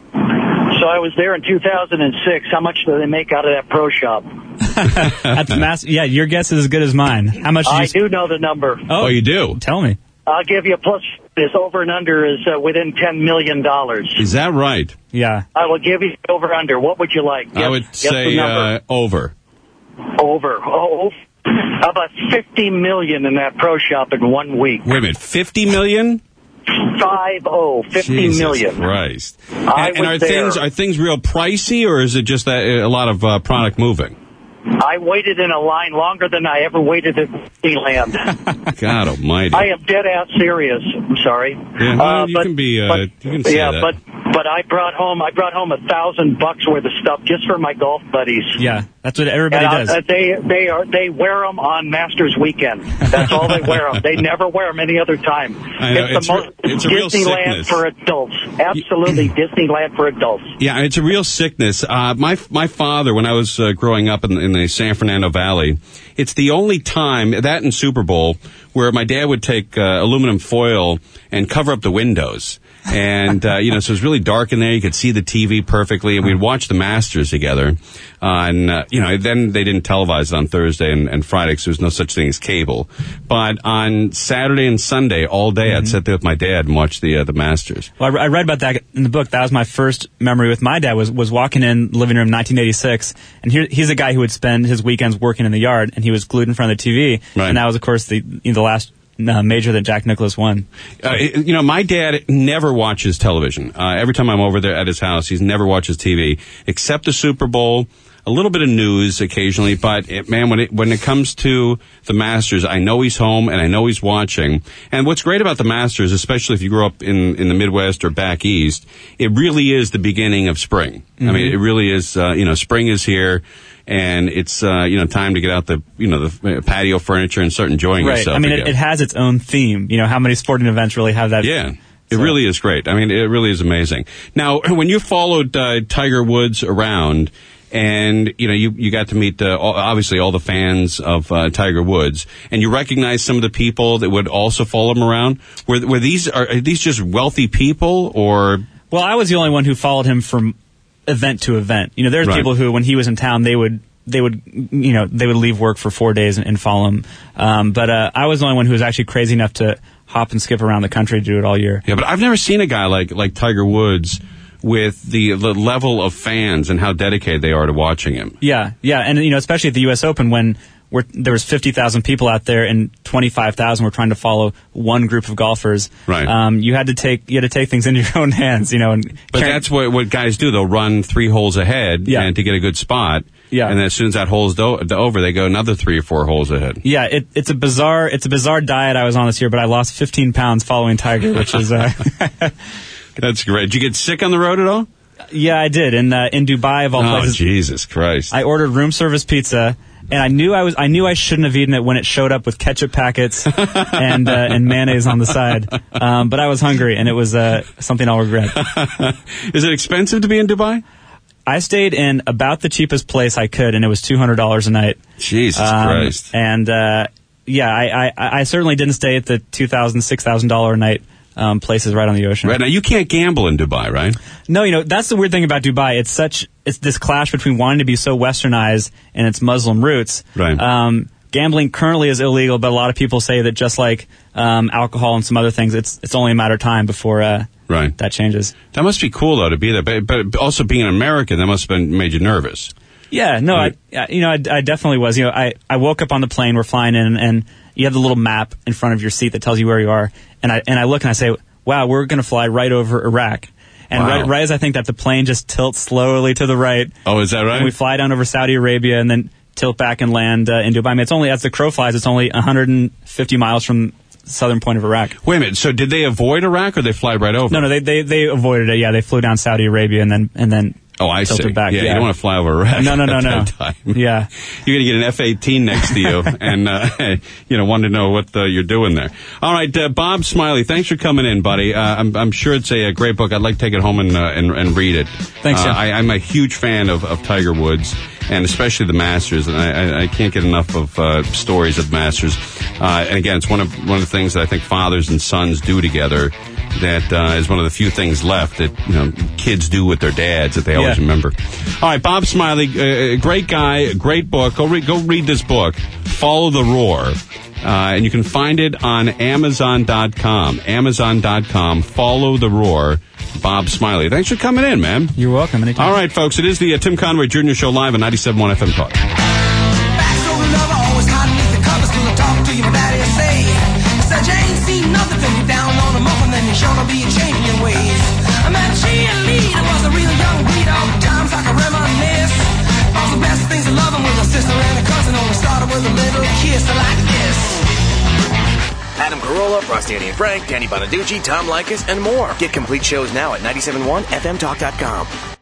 So I was there in two thousand six. How much do they make out of that pro shop? At the mass, yeah, your guess is as good as mine. How much? Did I you do know the number. Oh, you do? Tell me. I'll give you a plus. This over and under is uh, within ten million dollars. Is that right? Yeah. I will give you over under. What would you like? I Guess- would guess the say number. uh, over. Over. Oh, how about fifty million in that pro shop in one week? Wait a minute, fifty million? Five oh, fifty Jesus million. Christ. I And, and was are there. things are things real pricey, or is it just that a lot of uh, product moving? I waited in a line longer than I ever waited at Disneyland. God Almighty. I am dead ass serious. I'm sorry. Yeah, well, Uh, you but- can be. Uh, but- you can say yeah, that. but but I brought home I brought home a thousand bucks worth of stuff just for my golf buddies. Yeah, that's what everybody And, does. uh, they they are they wear them on Masters weekend. That's all they wear them. They never wear them any other time. I know, it's it's the re- most it's a real Disneyland sickness. for adults. Absolutely Disneyland for adults. Yeah, it's a real sickness. Uh, my my father, when I was uh, growing up in, in the San Fernando Valley, it's the only time, that and Super Bowl, where my dad would take uh, aluminum foil and cover up the windows. And, uh, you know, so it was really dark in there. You could see the T V perfectly. And we'd watch the Masters together. Uh, and, uh, you know, then they didn't televise it on Thursday and, and Friday because there was no such thing as cable. But on Saturday and Sunday, all day, I'd sit there with my dad and watch the uh, the Masters. Well, I re- I read about that in the book. That was my first memory with my dad. Was was walking in the living room in nineteen eighty-six, and here, he's a guy who would spend his weekends working in the yard, and he was glued in front of the T V. Right. And that was, of course, the you know, the last uh, major that Jack Nicklaus won. Uh, you know, my dad never watches television. Uh, every time I'm over there at his house, he's never watches T V except the Super Bowl, a little bit of news occasionally. But it, man, when it when it comes to the Masters, I know he's home and I know he's watching. And what's great about the Masters, especially if you grew up in in the Midwest or back east, it really is the beginning of spring. I mean, it really is. Uh, you know, spring is here. And it's, uh, you know, time to get out the, you know, the patio furniture and start enjoying Right. yourself I mean, again. it, it has its own theme. You know, how many sporting events really have that? Yeah. It really is great. I mean, it really is amazing. Now, when you followed uh, Tiger Woods around, and you know, you you got to meet uh, all, obviously all the fans of uh, Tiger Woods, and you recognized some of the people that would also follow him around. Were were these are, are these just wealthy people, or? Well, I was the only one who followed him from event to event. You know, there's Right. people who, when he was in town, they would they would you know they would leave work for four days and, and follow him. Um, but uh, I was the only one who was actually crazy enough to hop and skip around the country to do it all year. Yeah, but I've never seen a guy like like Tiger Woods with the, the level of fans and how dedicated they are to watching him. Yeah, yeah, and you know, especially at the U S Open when we're, there was fifty thousand people out there and twenty-five thousand were trying to follow one group of golfers. Right. Um, you had to take you had to take things into your own hands, you know. And But that's what what guys do. They'll run three holes ahead Yeah. and to get a good spot. Yeah. And then as soon as that hole's do- over, they go another three or four holes ahead. Yeah, it, it's a bizarre it's a bizarre diet I was on this year, but I lost fifteen pounds following Tiger, which is uh, That's great. Did you get sick on the road at all? Yeah, I did. In uh, in Dubai, of all Oh, places. Jesus Christ. I ordered room service pizza, and I knew I was I knew I shouldn't have eaten it when it showed up with ketchup packets and uh, and mayonnaise on the side. Um, but I was hungry, and it was uh, something I'll regret. Is it expensive to be in Dubai? I stayed in about the cheapest place I could, and it was two hundred dollars a night. Jesus um, Christ. And uh, yeah, I, I, I certainly didn't stay at the two thousand dollars, six thousand dollars a night um, places right on the ocean. Right, now you can't gamble in Dubai, right? No, you know, that's the weird thing about Dubai. It's such, it's this clash between wanting to be so westernized and its Muslim roots. Right. Um, gambling currently is illegal, but a lot of people say that just like um, alcohol and some other things, it's it's only a matter of time before uh, right. that changes. That must be cool, though, to be there. But, but also being an American, that must have been made you nervous. Yeah, no, Right. I, you know, I, I definitely was. You know, I, I woke up on the plane, we're flying in, and you have the little map in front of your seat that tells you where you are. And I and I look and I say, wow, we're going to fly right over Iraq. And Wow. right, right as I think that, the plane just tilts slowly to the right. Oh, is that right? And we fly down over Saudi Arabia and then tilt back and land uh, in Dubai. I mean, it's only, as the crow flies, it's only one hundred fifty miles from the southern point of Iraq. Wait a minute. So did they avoid Iraq or they fly right over? No, no, they, they, they avoided it. Yeah, they flew down Saudi Arabia and then and then Oh, I tilted see. back. Yeah, Yeah, you don't want to fly over Iraq. No, no, no, at no. that time. Yeah. You're going to get an F eighteen next to you and, uh, you know, want to know what uh, you're doing there. All right, uh, Bob Smiley, thanks for coming in, buddy. Uh, I'm, I'm sure it's a, a great book. I'd like to take it home and, uh, and, and read it. Thanks, uh, Jeff. I, I'm a huge fan of, of Tiger Woods, and especially the Masters, and I, I, I can't get enough of uh, stories of Masters. Uh, and again, it's one of one of the things that I think fathers and sons do together that uh, is one of the few things left that, you know, kids do with their dads that they always Yeah. remember. All right, Bob Smiley, uh, great guy, great book. Go read, go read this book, Follow the Roar. Uh, and you can find it on Amazon dot com. Amazon dot com, Follow the Roar, Bob Smiley. Thanks for coming in, man. You're welcome. Anytime. All right, folks, it is the uh, Tim Conway Junior Show live on ninety-seven point one F M Talk. Adam Carolla, Frosty and Frank, Danny Bonaducci, Tom Likas, and more. Get complete shows now at ninety-seven point one F M talk dot com.